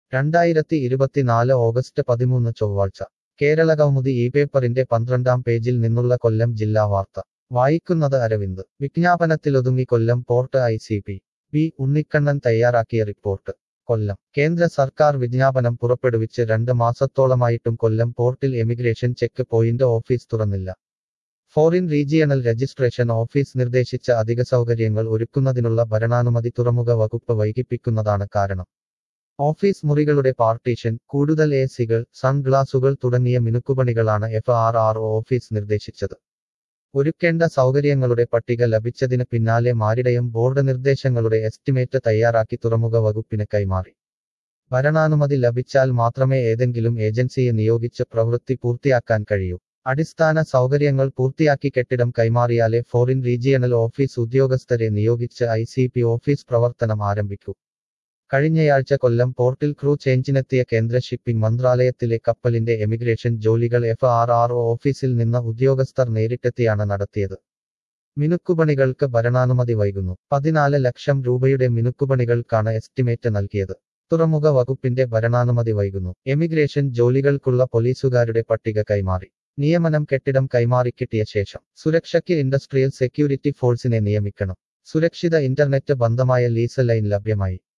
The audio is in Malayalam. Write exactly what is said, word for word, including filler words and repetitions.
രണ്ടായിരത്തി ഇരുപത്തിനാല് ഓഗസ്റ്റ് പതിമൂന്ന് ചൊവ്വാഴ്ച കേരളകൗമുദി ഈ പേപ്പറിന്റെ പന്ത്രണ്ടാം പേജിൽ നിന്നുള്ള കൊല്ലം ജില്ലാ വാർത്ത വായിക്കുന്നത് അരവിന്ദ്. വിജ്ഞാപനത്തിലൊതുങ്ങി Kollam port I C P B Unnikannan തയ്യാറാക്കിയ റിപ്പോർട്ട്. കൊല്ലം കേന്ദ്ര സർക്കാർ വിജ്ഞാപനം പുറപ്പെടുവിച്ച് രണ്ട് മാസത്തോളമായിട്ടും കൊല്ലം പോർട്ടിൽ എമിഗ്രേഷൻ ചെക്ക് പോയിന്റ് ഓഫീസ് തുറന്നില്ല. ഫോറിൻ റീജിയണൽ രജിസ്ട്രേഷൻ ഓഫീസ് നിർദ്ദേശിച്ച അധിക സൗകര്യങ്ങൾ ഒരുക്കുന്നതിനുള്ള ഭരണാനുമതി തുറമുഖ വകുപ്പ് വൈകിപ്പിക്കുന്നതാണ് കാരണം. ഓഫീസ് മുറികളുടെ പാർട്ടീഷൻ, കൂടുതൽ എ സികൾ, സൺഗ്ലാസുകൾ തുടങ്ങിയ മിനുക്കുപണികളാണ് F R R O office നിർദ്ദേശിച്ചത്. ഒരുക്കേണ്ട സൗകര്യങ്ങളുടെ പട്ടിക ലഭിച്ചതിന് പിന്നാലെ മാരിടയം ബോർഡ് നിർദ്ദേശങ്ങളുടെ എസ്റ്റിമേറ്റ് തയ്യാറാക്കി തുറമുഖ വകുപ്പിന് കൈമാറി. ഭരണാനുമതി ലഭിച്ചാൽ മാത്രമേ ഏതെങ്കിലും ഏജൻസിയെ നിയോഗിച്ച് പ്രവൃത്തി പൂർത്തിയാക്കാൻ കഴിയൂ. അടിസ്ഥാന സൗകര്യങ്ങൾ പൂർത്തിയാക്കി കെട്ടിടം കൈമാറിയാലേ ഫോറിൻ റീജിയണൽ ഓഫീസ് ഉദ്യോഗസ്ഥരെ നിയോഗിച്ച് ഐ സി പി ഓഫീസ് പ്രവർത്തനം ആരംഭിക്കൂ. കഴിഞ്ഞയാഴ്ച കൊല്ലം പോർട്ടിൽ ക്രൂ ചേഞ്ചിനെത്തിയ കേന്ദ്ര ഷിപ്പിംഗ് മന്ത്രാലയത്തിലെ കപ്പലിന്റെ എമിഗ്രേഷൻ ജോലികൾ എഫ് ആർ ആർ ഒ ഓഫീസിൽ നിന്ന് ഉദ്യോഗസ്ഥർ നേരിട്ടെത്തിയാണ് നടത്തിയത്. മിനുക്കുപണികൾക്ക് ഭരണാനുമതി വൈകുന്നു. പതിനാല് ലക്ഷം രൂപയുടെ മിനുക്കുപണികൾക്കാണ് എസ്റ്റിമേറ്റ് നൽകിയത്. തുറമുഖ വകുപ്പിന്റെ ഭരണാനുമതി വൈകുന്നു. എമിഗ്രേഷൻ ജോലികൾക്കുള്ള പോലീസുകാരുടെ പട്ടിക കൈമാറി. നിയമനം കെട്ടിടം കൈമാറിക്കിട്ടിയ ശേഷം. സുരക്ഷയ്ക്ക് ഇൻഡസ്ട്രിയൽ സെക്യൂരിറ്റി ഫോഴ്സിനെ നിയമിക്കണം. സുരക്ഷിത ഇന്റർനെറ്റ് ബന്ധമായ ലീസ് ലൈൻ ലഭ്യമായി.